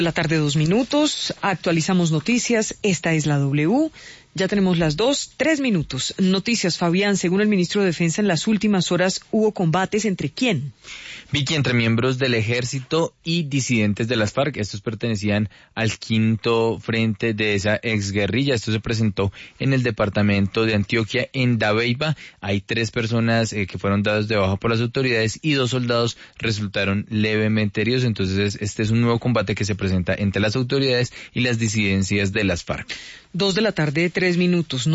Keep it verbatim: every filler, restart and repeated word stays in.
La tarde, dos minutos, actualizamos noticias, esta es la W, ya tenemos las dos, tres minutos. Noticias, Fabián, según el ministro de Defensa, en las últimas horas hubo combates entre ¿quién? Vicky, entre miembros del ejército y disidentes de las FARC. Estos pertenecían al quinto frente de esa exguerrilla. Esto se presentó en el departamento de Antioquia, en Dabeiba. Hay tres personas eh, que fueron dadas de baja por las autoridades y dos soldados resultaron levemente heridos. Entonces, este es un nuevo combate que se presenta entre las autoridades y las disidencias de las FARC. Dos de la tarde, tres minutos.